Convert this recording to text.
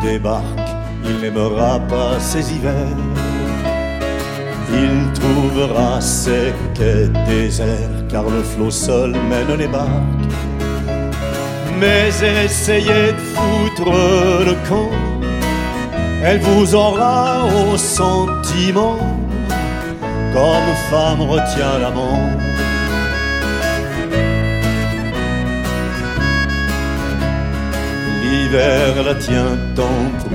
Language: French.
débarque, il n'aimera pas ses hivers. Il trouvera ses quais déserts, car le flot seul mène les barques. Mais essayez de foutre le camp, elle vous aura au sentiment, comme femme retient l'amant. L'hiver la tient en